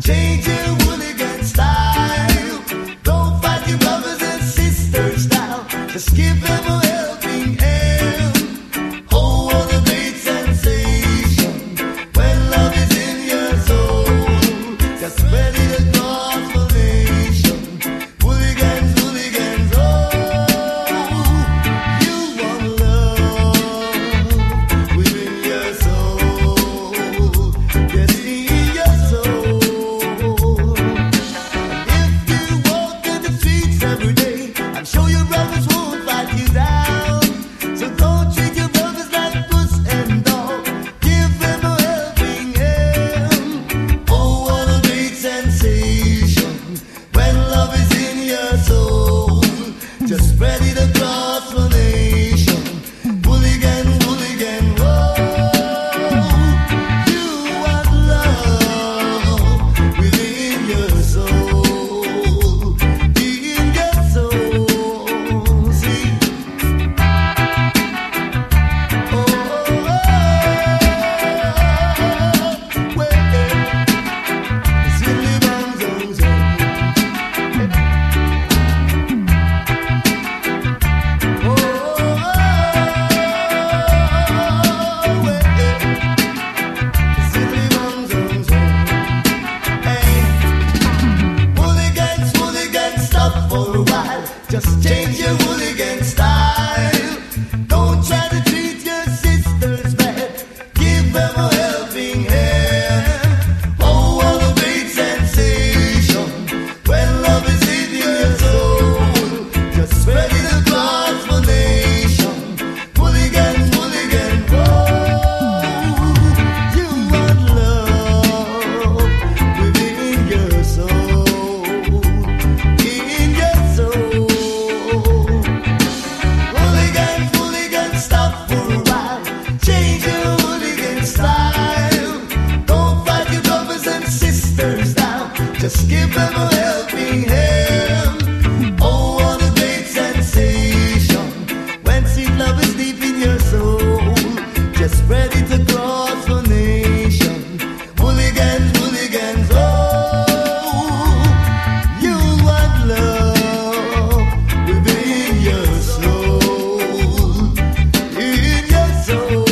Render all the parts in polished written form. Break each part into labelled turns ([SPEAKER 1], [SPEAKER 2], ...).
[SPEAKER 1] Change your hooligan style. Don't fight your brothers and sisters now. Just give them a helping hand. Oh, what a great sensation when love is in your soul. Just spread it across the nation. Hooligans, hooligans, oh, you want love within your soul. Yes, in your soul. If you walk in the streets every day, I'm sure your brothers won't fight you down. So don't treat your brothers like puss and dog. Give them a helping hand. Oh, what a great sensation when love is in your soul. Just spread it across the nation. Hooligan, hooligan, whoa. You want love within your soul. In your soul. See? Oh, wait. Silly bombs on zone. Oh, wait. Silly bombs on zone. Hey. Hooligans, hooligans, stop for a while. Just change your hooligan style. Don't try to treat your sisters bad. Give them a helping hand. Oh, what a great sensation when love is in your soul. Just spread it across the nation. Hooligans, hooligans, whoa. You want love within your soul. In your soul. Hooligans, hooligans, stop for a while. Change your hooligan style. Don't fight your brothers and sisters now. Just give them a helping hand. Oh, what a great sensation when sweet love is deep in your soul. Just spread it across the nation. Hooligans, hooligans, oh, you want love within your soul. In your soul.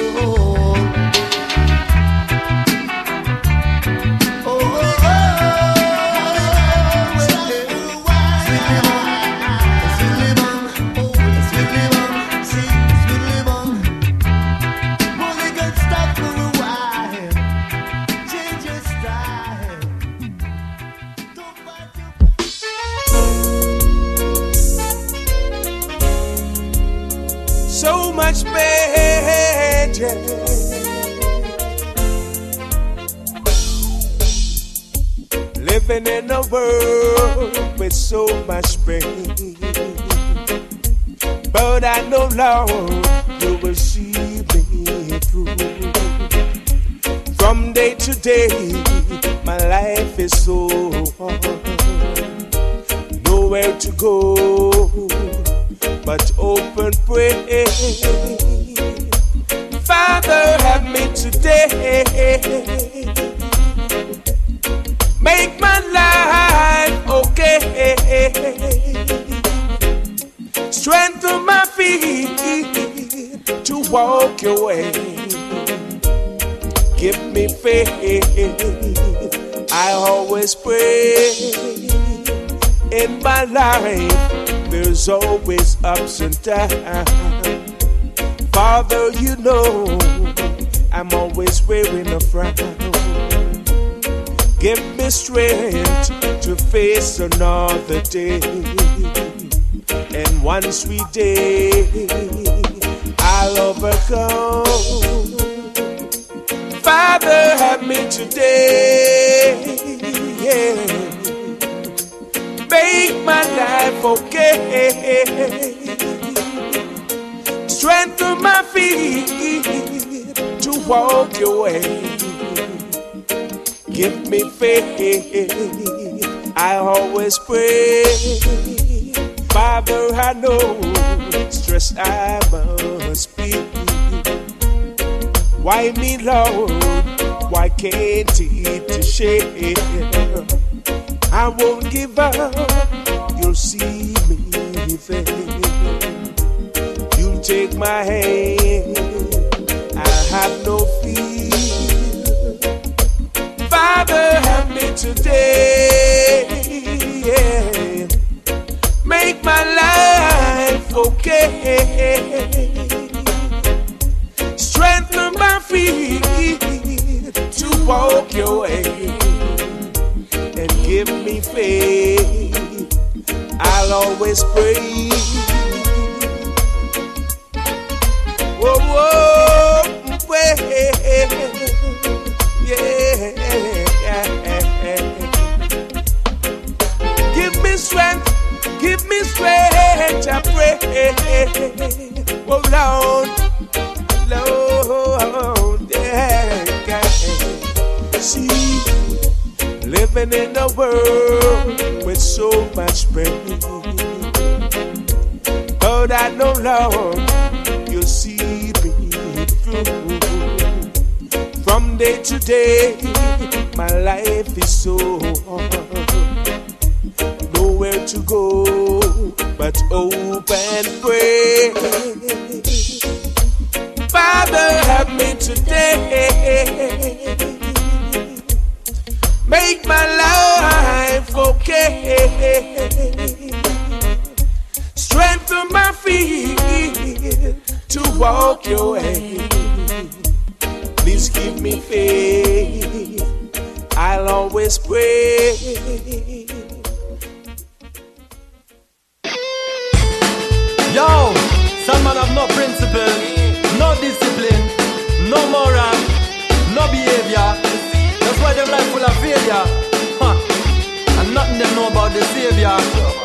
[SPEAKER 1] Oh, Sweetly bun, oh, sweetly bun, see, sweetly bun. Hooligan, stop for a while. Change your style. Don't fight your
[SPEAKER 2] So much better living in a world with so much pain. But I know, Lord, you will see me through. From day to day, my life is so hard. Nowhere to go but open pray. Father, have me today. Make my life okay. Strengthen my feet to walk your way. Give me faith. I always pray. In my life, there's always ups and downs. Father, you know I'm always wearing a frown. Give me strength to face another day. And one sweet day I'll overcome. Father, have me today. Yeah. Make my life okay. Strengthen my feet to walk your way. Give me faith. I always pray. Father, I know stress I must be. Why me, Lord? why can't it share? I won't give up, you'll see me there. You'll take my hand, I have no fear. Father, help me today, yeah. Make my life okay. Strengthen my feet to walk your way, and give me faith. I'll always pray. Whoa, whoa, way, yeah. Give me strength I pray. Oh Lord, Lord, yeah. See, living in a world with so much pain, but I know, Lord, you'll see me through. From day to day, my life is so hard. Nowhere to go but hope and pray. Father, help me today. Make my life okay. Strengthen my feet to walk your way. Please give me faith. I'll always pray.
[SPEAKER 3] Yo, some man have no principle, no discipline, no moral, no behavior. That's why them life full of failure. And nothing they know about the Savior.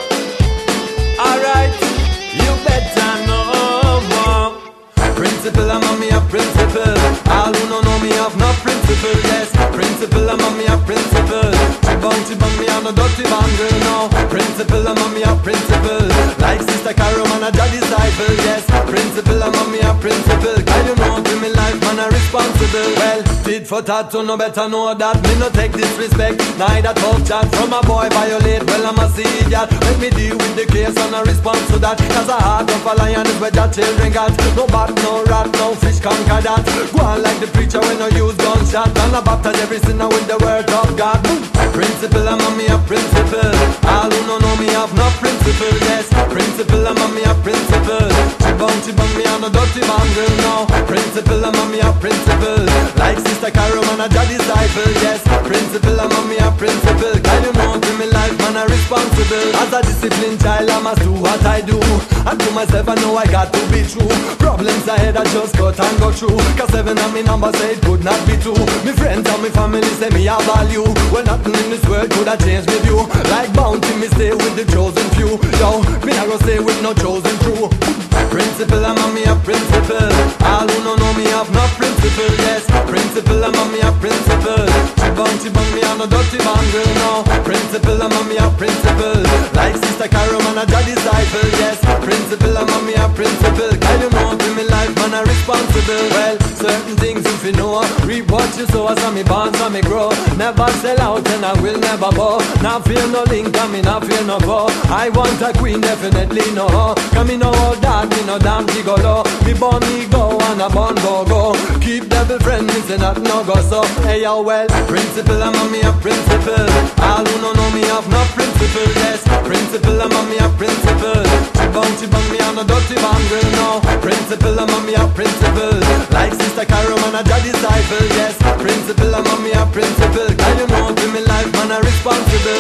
[SPEAKER 3] Alright, you better know more. Principle, I'm on me a principle. All who don't know me have no principle. Yes, principle, I'm on me a principle. Chibang, me on a dirty bangle now. Principle, I'm on me a principle. Like Sister Carol, man, a Jah disciple. Yes, principle, I'm on me a principle. I don't know, to me life, man, a responsible. Well, tit for tat, so no better know that. Me no take disrespect, neither talk chat. From a boy violate, well, I'm a idiot. Let me deal with the case and a response to that. Cause a heart of a lion is where the children got. No bat, no rat, no fish conquer that. Go on like the preacher when I use gunshot. And I baptize every sinner with the word of God. Principle, I'm on me a principle. All who don't know me have no principle. Yes, principle, I'm on me a principle. Chibang, me on a dirty bangle now. Principle, I'm on me a principle. Like Sister Carol, man, a Jah disciple. Yes, principle, I'm on me a principle. Guide you know to me life, man, a responsible. As a disciplined child, I must do what I do. And to myself, I know I got to be true. Problems ahead, I just cut and go through. Cause 7 of me number say it could not be true. Me friends and me family say me have value. Well, nothing in this world could have changed with you. Like bounty, me stay with the chosen few. Yo, me not gonna stay with no chosen crew. Principle, I'm on me a principle. All who don't know me have no principle. Yes, principle, I'm on me a principle. Chibang, me on a dirty bangle now. Principle, I'm on me a principle. Like Sister Carol, man, a Jah disciple. Yes, principle, I'm on me a principle. Can you know to me life, man, a responsible. Well, certain things if you know, reap what you sow, as me born, so me grow. Never sell out and I will never bow. Not feel no link, and me not feel no go. I want a queen, definitely no. Come me know all that, me no damn gigolo. Me born me go and a born go. Keep devil friend, me say not no go so. Hey yo, well, principle, I'm on me a principle. All who don't know me have no principle. Yes, principle, I'm on me a principle. Chibang, me on a dirty bangle now. Principle, I'm on me a principle. Like Sister Carol, man, a Jah disciple. Yes, principle, I'm on me a principle. Can you know to me life, man, a responsible.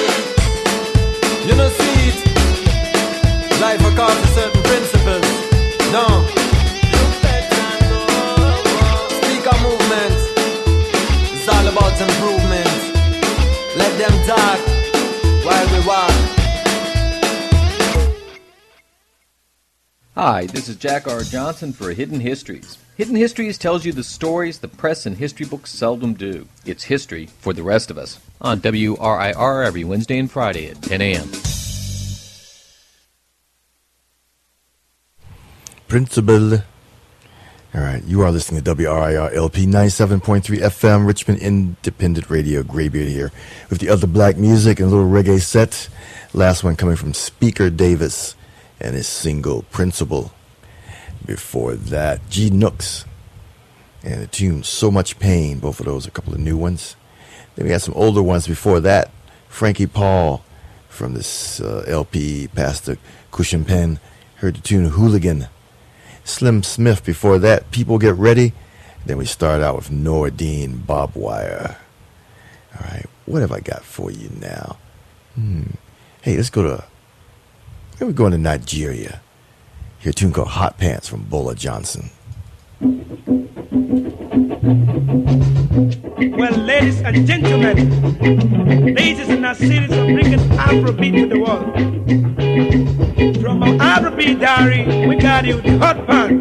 [SPEAKER 3] You know see it. Life according to certain principles. No. Speaker movement. It's all about improvement. Let them talk while we walk.
[SPEAKER 4] Hi, this is Jack R. Johnson for Hidden Histories. Hidden Histories tells you the stories the press and history books seldom do. It's history for the rest of us. On WRIR every Wednesday and Friday at 10 a.m.
[SPEAKER 5] Principle. All right, you are listening to WRIR LP 97.3 FM, Richmond Independent Radio. Graybeard here with the other black music and a little reggae set. Last one coming from Speaker Davis and his single Principle. Before that, G Nooks and the tune So Much Pain. Both of those, a couple of new ones. Then we got some older ones before that. Frankie Paul from this LP, Pastor Cushion Pen. Heard the tune Hooligan. Slim Smith before that, People Get Ready. Then we start out with Nordine Bob Wire. All right, what have I got for you now? Hey, let's go to, we're going to Nigeria. Hear a tune called Hot Pants from Bola Johnson.
[SPEAKER 6] Well, ladies and gentlemen, this is a series of bringing Afrobeat to the world. From our Afrobeat diary, we got you the hot pan.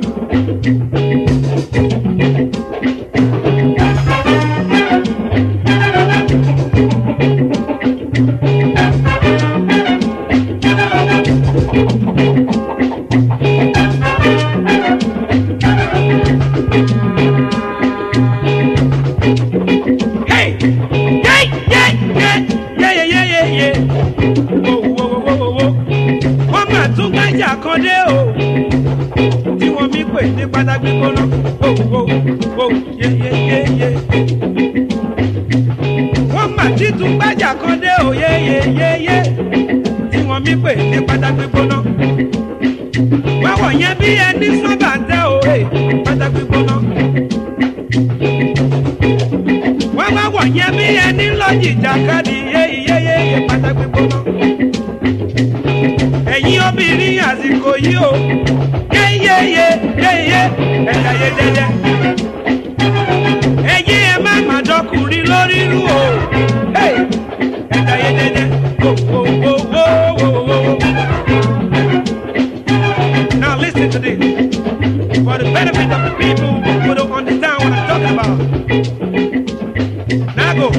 [SPEAKER 6] Wọ́n mà ti tún gbájà kan dé o yéyéyéyé tí wọ́n mí pè ní pátákì gbóná. Wọ́n wọ̀ yẹn bí ẹni sọ́bà ń tẹ́ o pátákì gbóná. Wọ́n wá wọ̀ yẹn bí ẹni lọ́jì jàkadì yéyéyéyé pátákì gbóná. Ẹ̀yin obìnrin àsìkò yìí o yéyéyé yéyé ẹ̀ka yé dẹ́dẹ́. Ẹ̀yin ẹ̀ má má dọkùnrin lórí rú o ẹ̀ka yé dẹ́dẹ́. Now listen to this for the benefit of the people who don't understand what I'm talking about. Now go.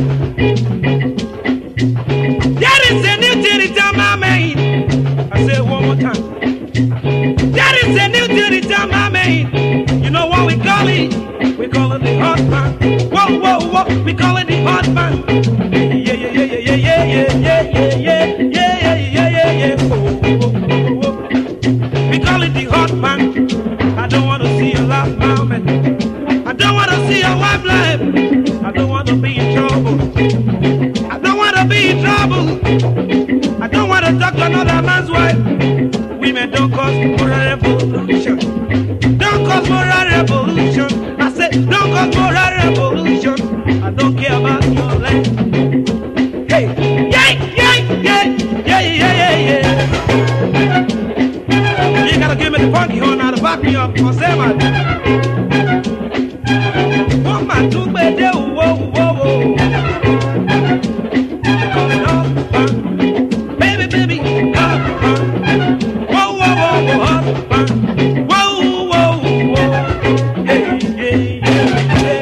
[SPEAKER 6] There is a new territory, my man. I say it one more time. There is a new territory, my man. You know what we call it? We call it the hot man. Whoa, whoa, whoa. We call it the hot man. Yeah, yeah, yeah, yeah, yeah, yeah, yeah, yeah, yeah, yeah, yeah, yeah, yeah. Oh, oh, oh, oh. We call it the hot man. I don't want to see your laugh, mama. I don't want to see your wife laugh. I don't want to be in trouble. I don't want to be in trouble. I don't want to talk to another man's wife. Women don't cause moral revolution. Don't cause moral revolution. I said, don't cause moral revolution. I don't care about your life. Hey, yeah, yeah, yeah, yeah, yeah, yeah, yeah. You gotta give me the funky horn now to back me up. Cause say my woman to be there, whoa, whoa, whoa. They call it hot fun. Baby, baby, hot fun. Whoa, whoa, whoa, whoa, hot fun. Whoa, whoa, whoa. Hey, hey, hey, hey.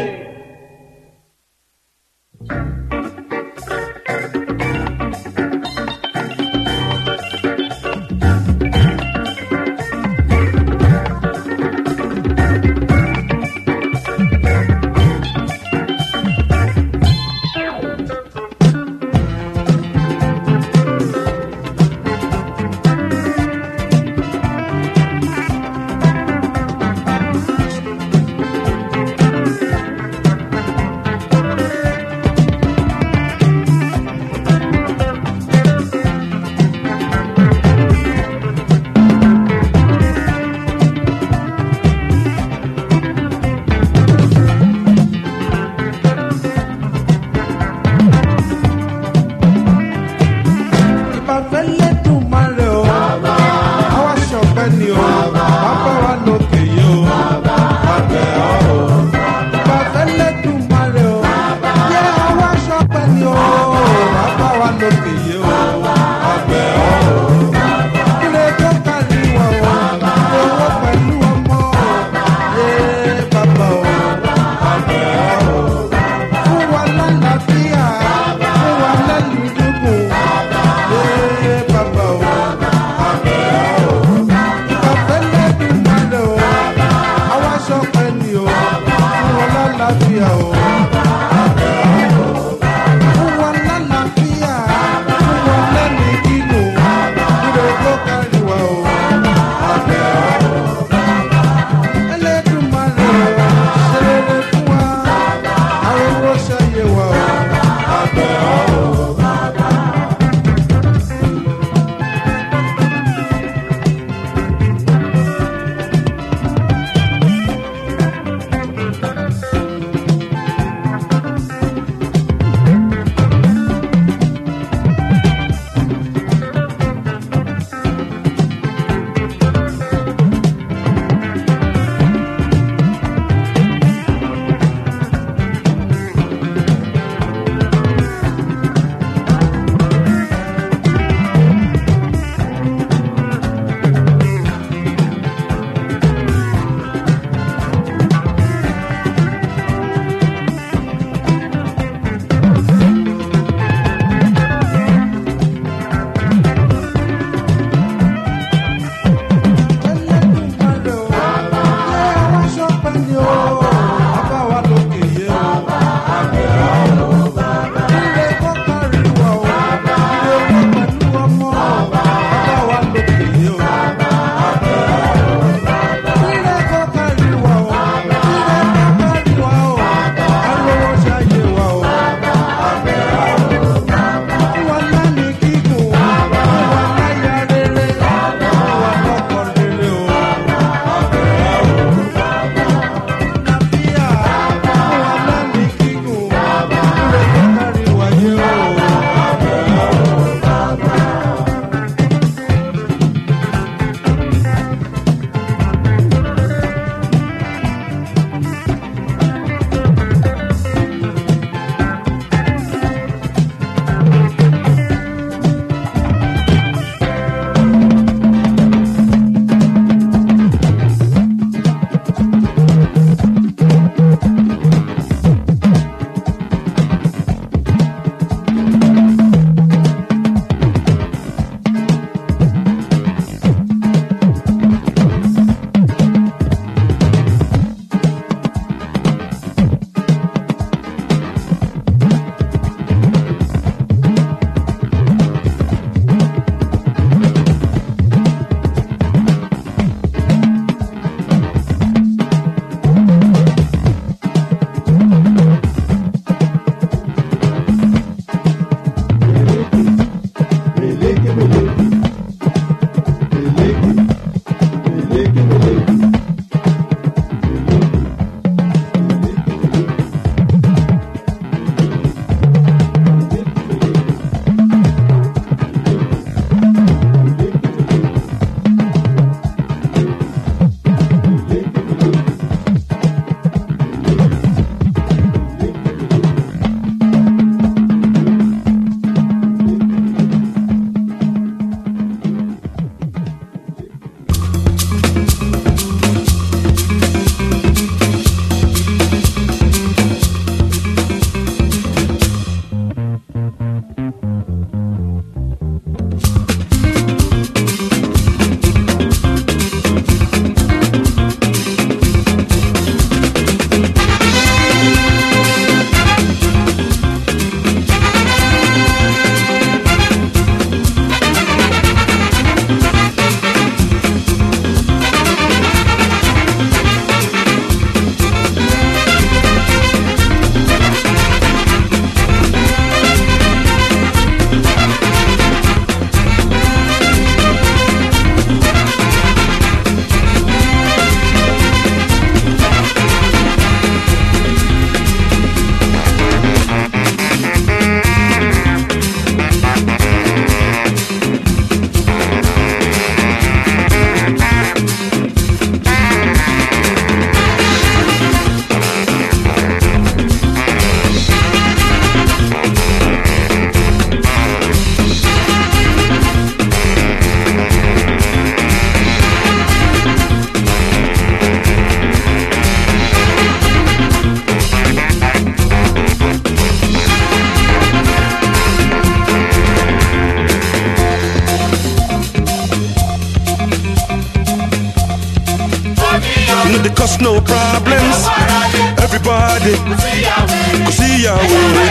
[SPEAKER 6] they cause no problems. Everybody go see your way.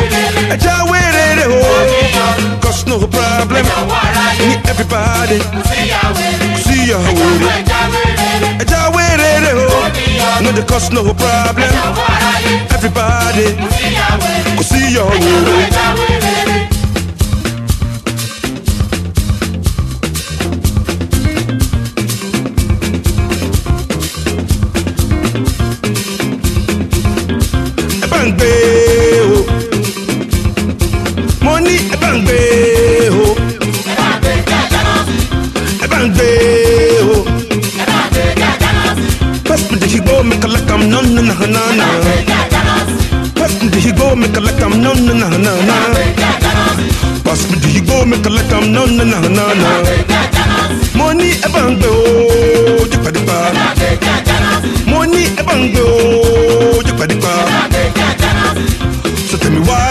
[SPEAKER 6] Cause no problem. Everybody go see your way. No, they cause no problem. Everybody go see your way. Money, pass me the higo, make a like I'm none, pass me the higo, make a like I'm none, pass me the higo, make a like I'm none, money, you pay the bar. Money, you pay the bar. So tell me why?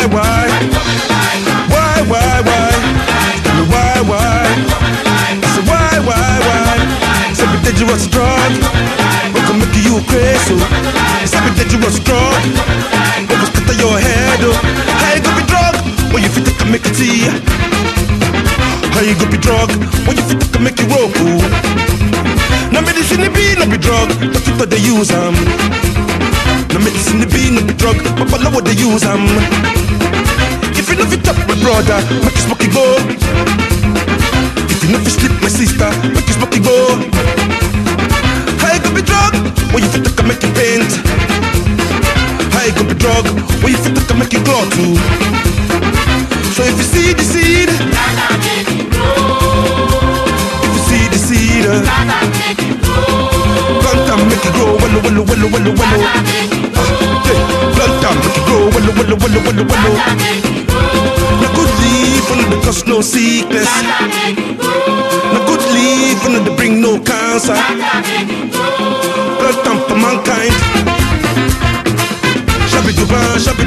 [SPEAKER 6] Tell me why? I say why? Say be dangerous drug. We can make you crazy. Say be dangerous drug. We can scatter your head. How you gonna be drug when you fit to make it tea? How you gonna be drug when you fit to make you roll? No medicine no be drug. The people they use no medicine no be drug. But follow what they use If you know fit up my brother, make you smoke it go. If you know fit sleep my sister, make you smoke it go. How you gonna be drug when you fit to make you paint? How you gonna be drug when you fit to make you clot too? So if you see the seed, if you see the seed, plant and make it grow, wello. Plant and make it grow, wello. No good leaf under the cause no sickness. No good leaf under the bring no cancer. Plant and for mankind. Shabby duba.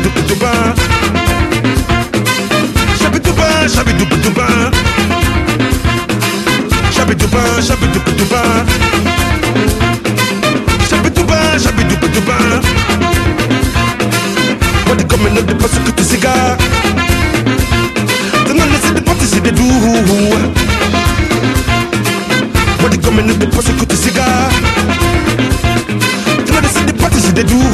[SPEAKER 6] What they coming up the prosecute the cigar? They not listen the parties they do. What they coming up the prosecute the cigar? They not listen the parties they do.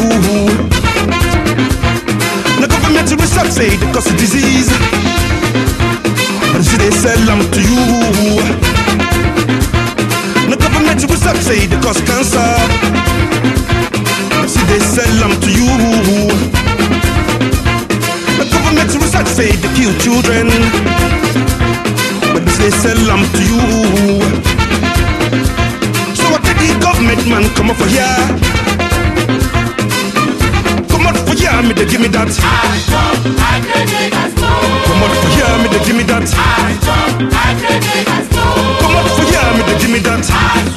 [SPEAKER 6] The government research say they cause a disease, but see they sell them to you. The government research say they cause cancer, but see they sell them to you. The government research say they kill children, but they sell them to you. So what did the government man come up for here? Come out for here, me they give me that. Come out for here, me they give me that. Come out for here, me they give me that.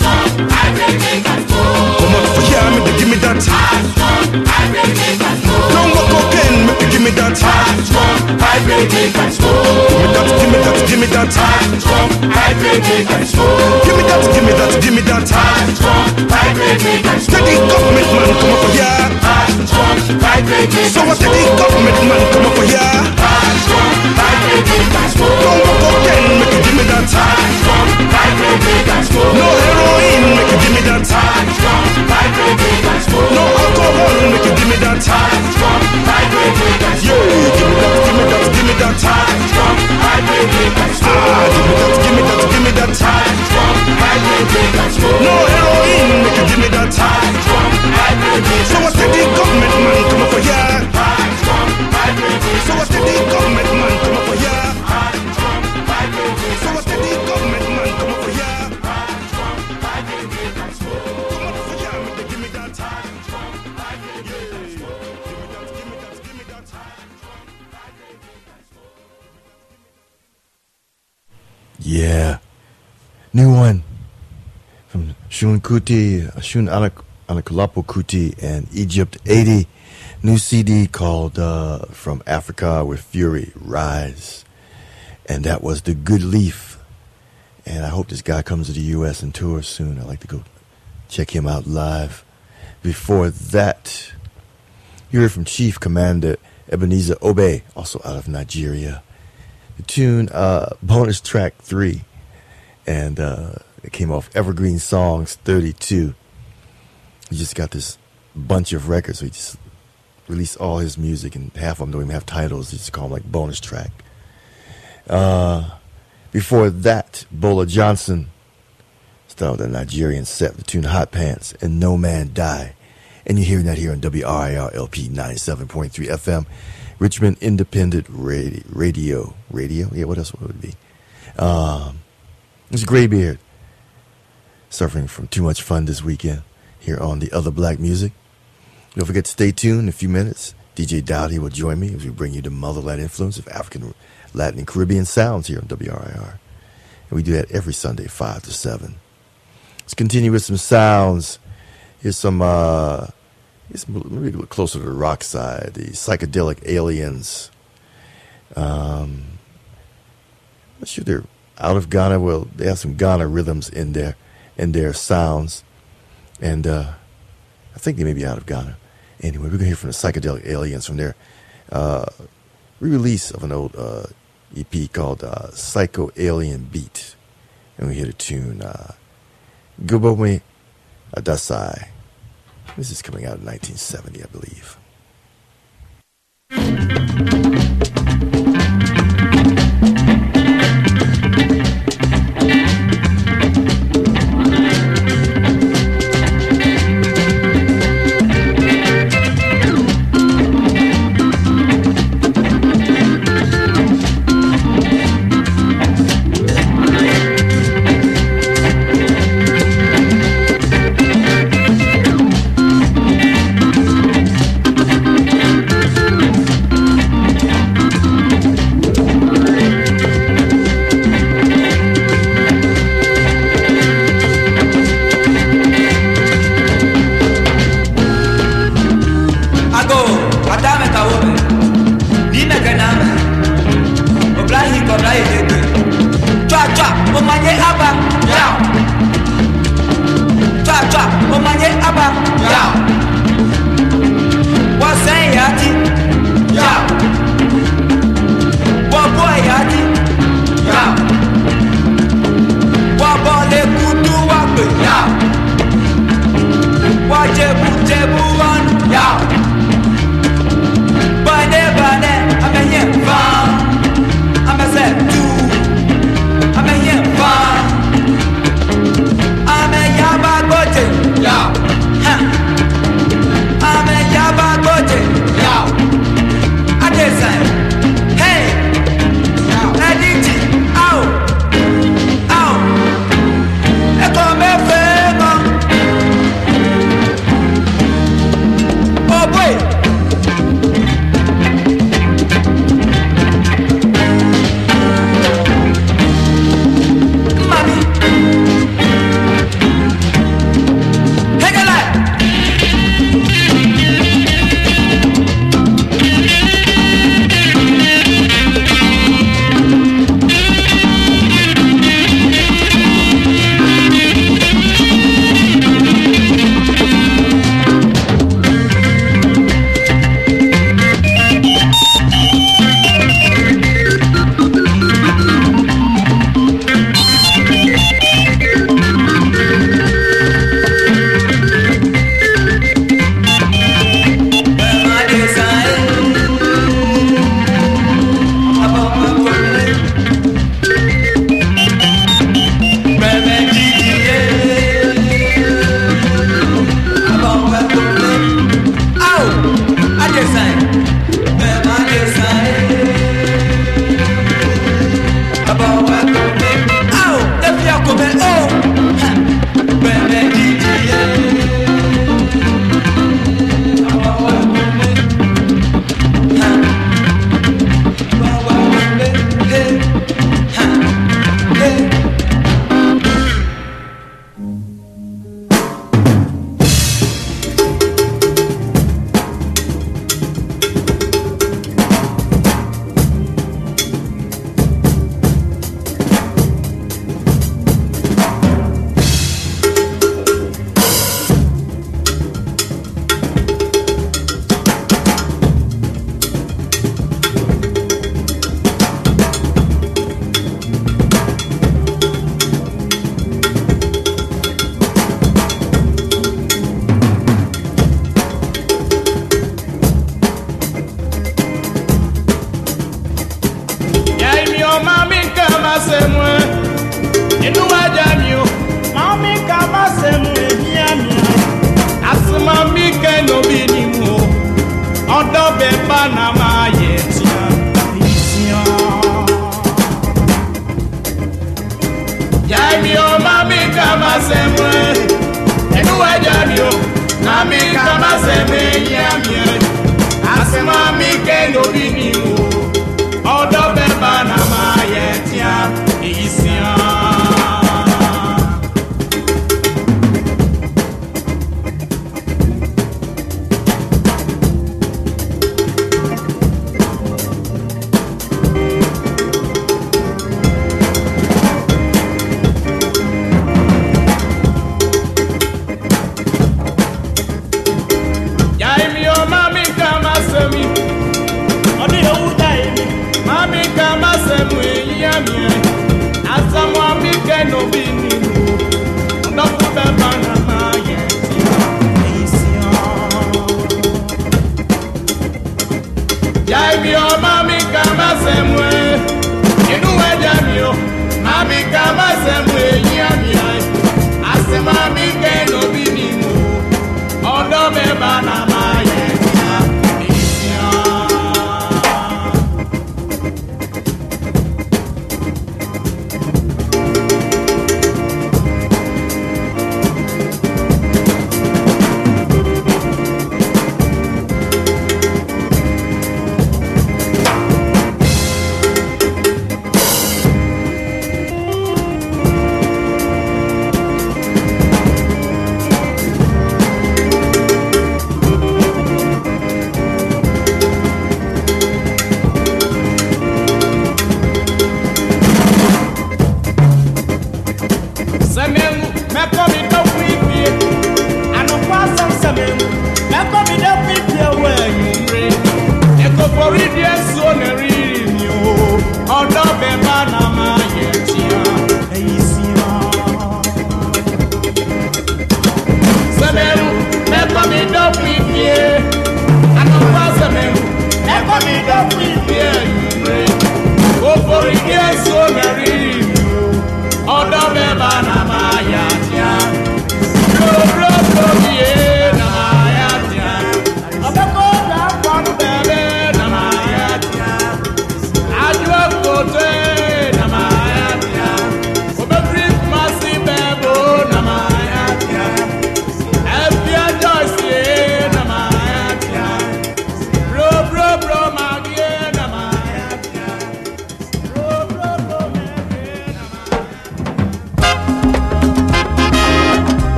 [SPEAKER 6] Come out for here, me they give me that. No more cocaine, make you give me that. Give me that. Steady government man come up for here. So what did the government man come up for here? No more cocaine, make you give me that. No heroin, make you give me that. No alcohol, make you give me that. Yeah, give me that. Give me that. No heroin, make you give me that. So what did the government man come up for here? So what did the government man come up for here? So what did the government man come up for here? Come up for here, make you give me that. Give me that.
[SPEAKER 5] Yeah. New one from Shun Kuti, Shun Anakulapo Kuti and Egypt 80. New CD called From Africa with Fury, Rise. And that was The Good Leaf. And I hope this guy comes to the U.S. and tours soon. I'd like to go check him out live. Before that, you heard from Chief Commander Ebenezer Obey, also out of Nigeria. The tune, bonus track 3, and it came off Evergreen Songs 32. He just got this bunch of records, so he just released all his music, and half of them don't even have titles. He just call them like bonus track. Before that, Bola Johnson started the Nigerian set, the tune Hot Pants and No Man Die. And you're hearing that here on WRIR LP 97.3 FM, Richmond Independent Radio. Yeah, what else would it be? It's Graybeard, suffering from too much fun this weekend here on the Other Black Music. Don't forget to stay tuned in a few minutes. DJ Dowdy will join me as we bring you the motherland influence of African, Latin, and Caribbean sounds here on WRIR. And we do that every Sunday, 5 to 7. Let's continue with some sounds. Here's some, maybe a little closer to the rock side. The Psychedelic Aliens. I'm not sure they're out of Ghana. Well, they have some Ghana rhythms in their sounds. And I think they may be out of Ghana. Anyway, we're going to hear from the Psychedelic Aliens from their re-release of an old EP called Psycho Alien Beat. And we hear the tune Gubome Adasai. This is coming out in 1970, I believe.
[SPEAKER 3] I'm a set two. I'm a here.
[SPEAKER 6] Jaimio mami kama semwe Enuwe jamio Mami kama semwe Yamie Asema mi kendo binimu Odo beba na mayetia Isia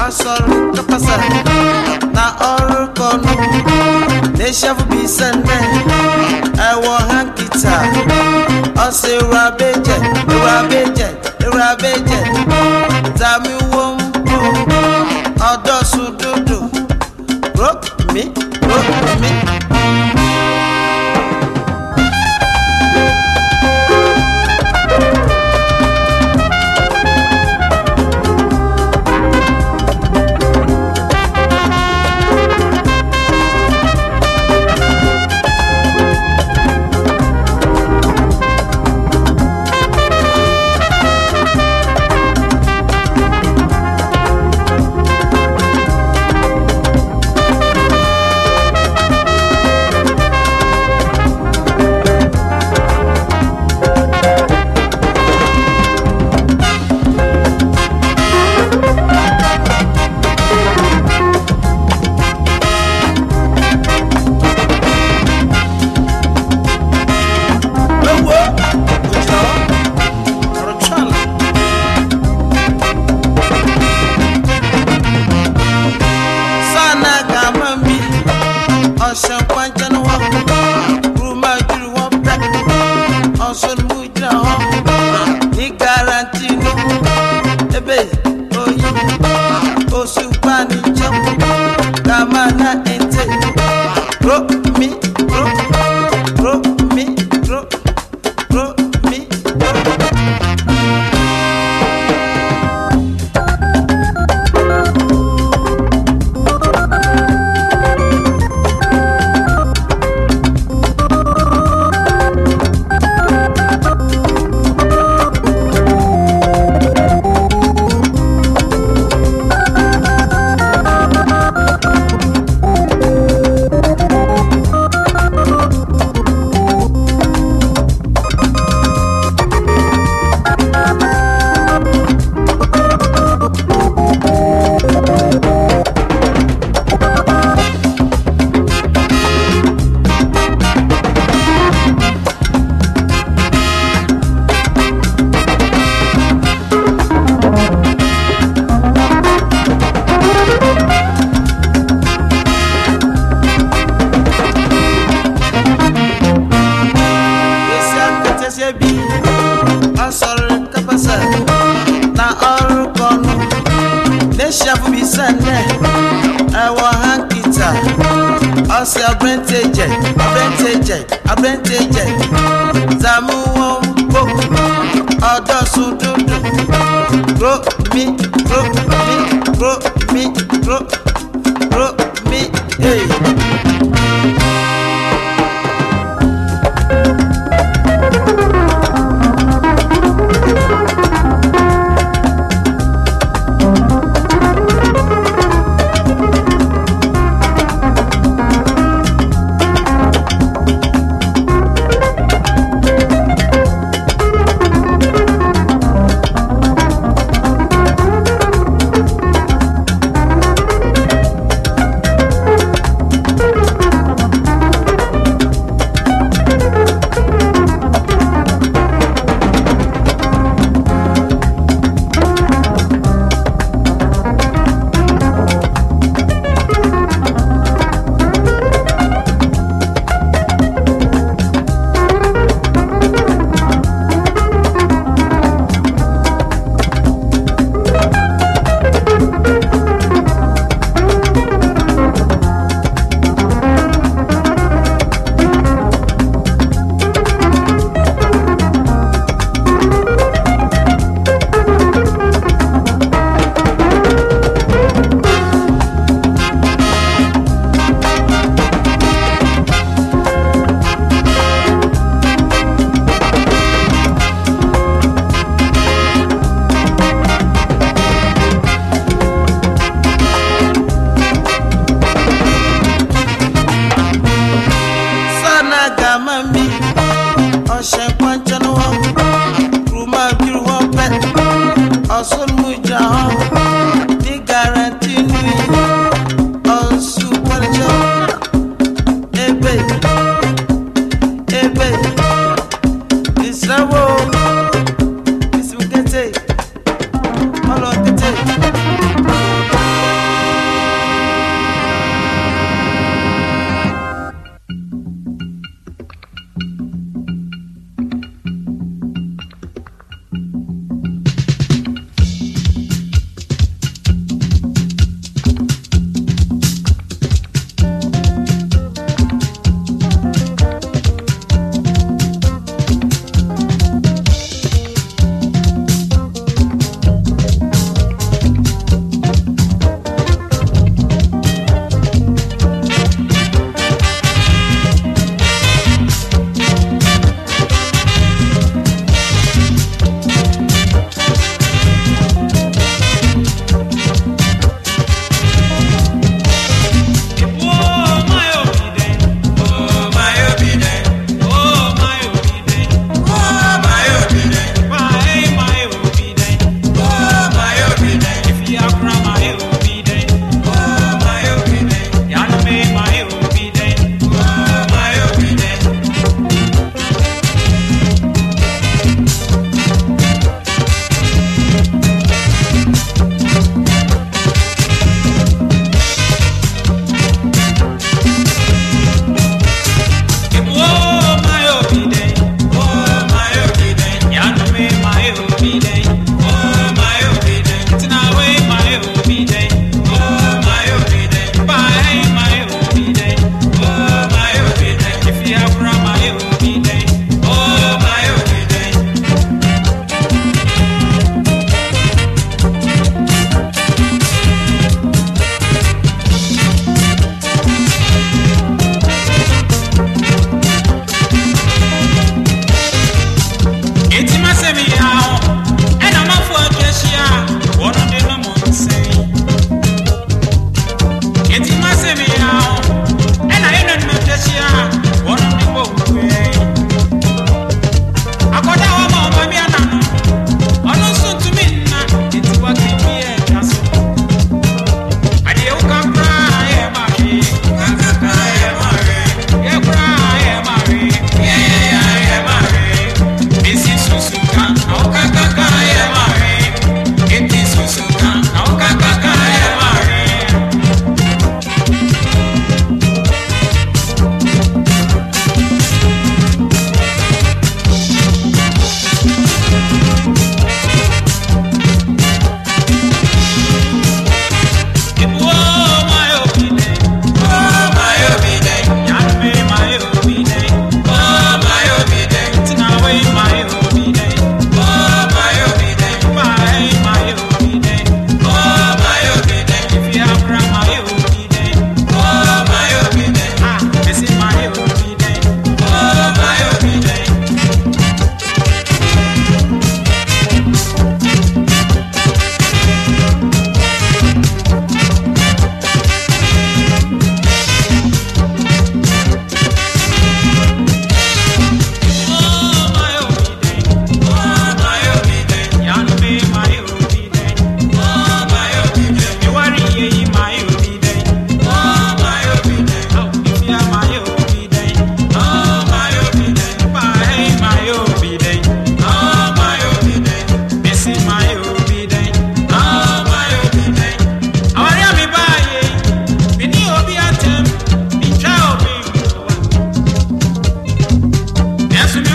[SPEAKER 3] asọrọ kapasa na ọrụ kọnụ n'eshafu bisane ewo hankita ọsẹ rabeje tami wombo ọdọ sududu rock me.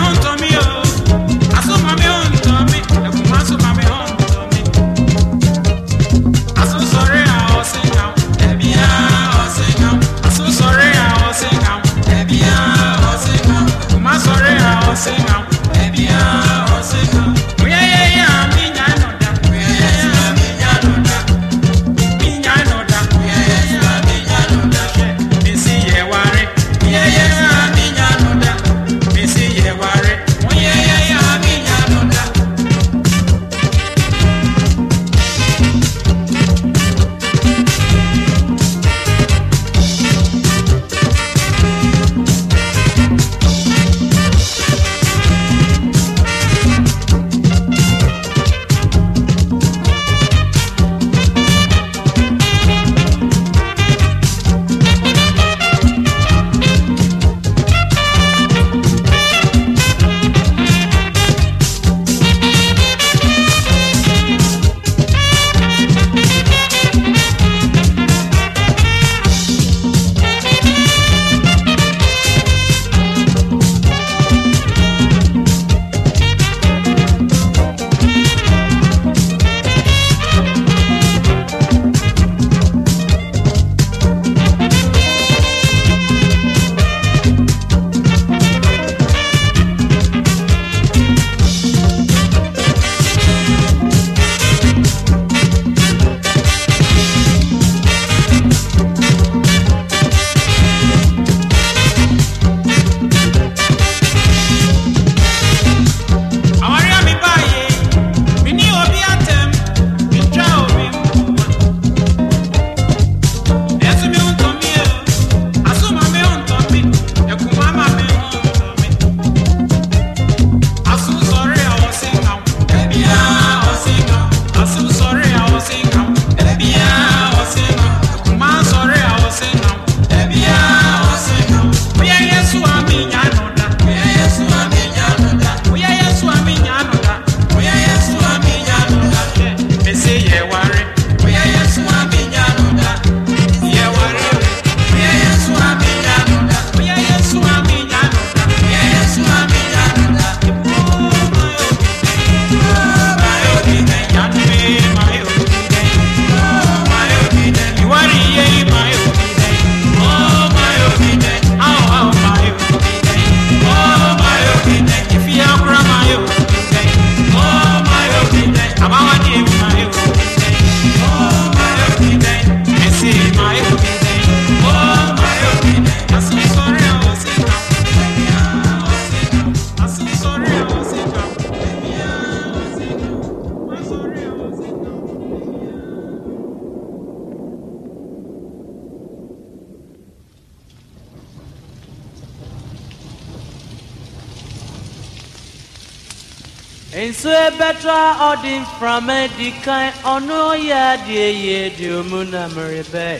[SPEAKER 7] And so better ordin from a decline on no ya dear ye do muna maribe.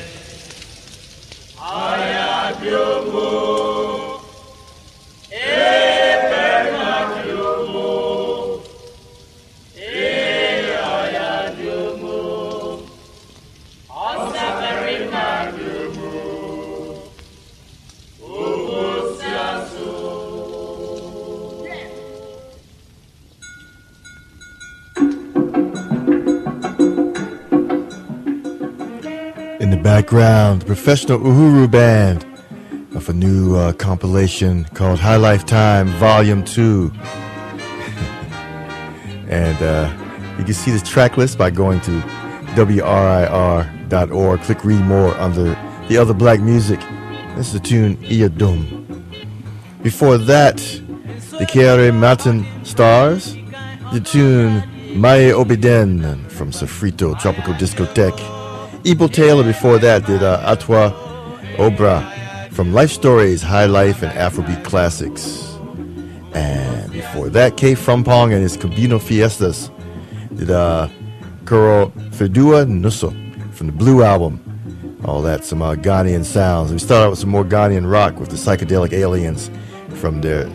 [SPEAKER 7] I have your move.
[SPEAKER 5] In the background, the professional Uhuru Band of a new compilation called High Life Time Volume 2. And you can see the track list by going to WRIR.org. Click read more under the other black music. This is the tune Iyadum. Before that, the Kiare Mountain Stars, the tune Mae Obiden from Sofrito Tropical Discotheque. Ibo Taylor before that did Atwa Obra from Life Stories, High Life, and Afrobeat Classics. And before that, K. Frumpong and his Cabino Fiestas did Kuro Fedua Nusso from the Blue Album. All that, some Ghanaian sounds. And we started out with some more Ghanaian rock with the Psychedelic Aliens from their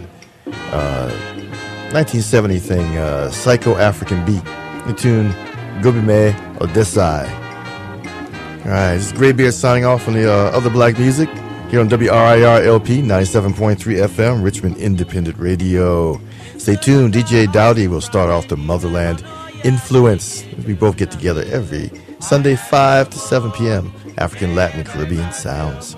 [SPEAKER 5] 1970 thing, Psycho African Beat. The tune Gobime Odesai. Alright, this is Greybeard signing off on the other black music. here on WRIR LP 97.3 FM, Richmond Independent Radio. Stay tuned. DJ Dowdy will start off the Motherland Influence. We both get together every Sunday 5 to 7 p.m. African, Latin, and Caribbean sounds.